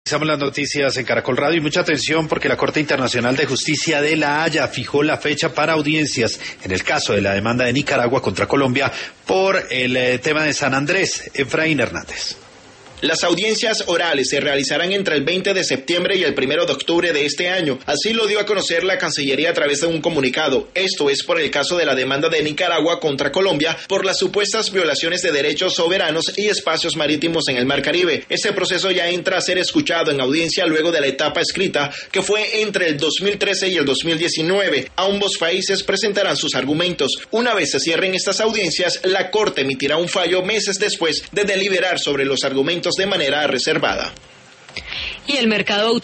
Estamos las noticias en Caracol Radio y mucha atención porque la Corte Internacional de Justicia de La Haya fijó la fecha para audiencias en el caso de la demanda de Nicaragua contra Colombia por el tema de San Andrés. Efraín Hernández. Las audiencias orales se realizarán entre el 20 de septiembre y el 1 de octubre de este año. Así lo dio a conocer la Cancillería a través de un comunicado. Esto es por el caso de la demanda de Nicaragua contra Colombia por las supuestas violaciones de derechos soberanos y espacios marítimos en el Mar Caribe. Este proceso ya entra a ser escuchado en audiencia luego de la etapa escrita, que fue entre el 2013 y el 2019. Ambos países presentarán sus argumentos. Una vez se cierren estas audiencias, la Corte emitirá un fallo meses después de deliberar sobre los argumentos de manera reservada. Y el mercado